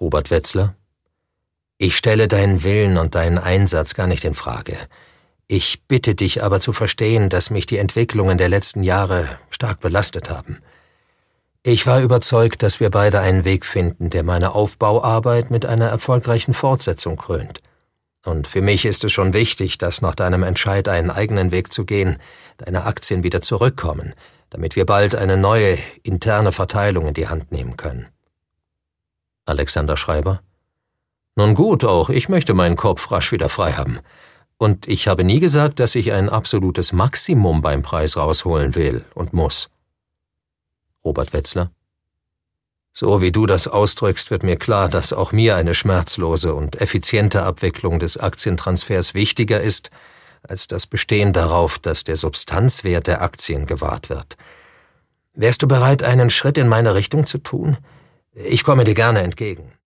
Robert Wetzler: Ich stelle deinen Willen und deinen Einsatz gar nicht in Frage. Ich bitte dich aber zu verstehen, dass mich die Entwicklungen der letzten Jahre stark belastet haben. Ich war überzeugt, dass wir beide einen Weg finden, der meine Aufbauarbeit mit einer erfolgreichen Fortsetzung krönt. Und für mich ist es schon wichtig, dass nach deinem Entscheid, einen eigenen Weg zu gehen, deine Aktien wieder zurückkommen, damit wir bald eine neue, interne Verteilung in die Hand nehmen können. Alexander Schreiber: Nun gut, auch ich möchte meinen Kopf rasch wieder frei haben. Und ich habe nie gesagt, dass ich ein absolutes Maximum beim Preis rausholen will und muss. Robert Wetzler: So wie du das ausdrückst, wird mir klar, dass auch mir eine schmerzlose und effiziente Abwicklung des Aktientransfers wichtiger ist, als das Bestehen darauf, dass der Substanzwert der Aktien gewahrt wird. Wärst du bereit, einen Schritt in meine Richtung zu tun? Ich komme dir gerne entgegen.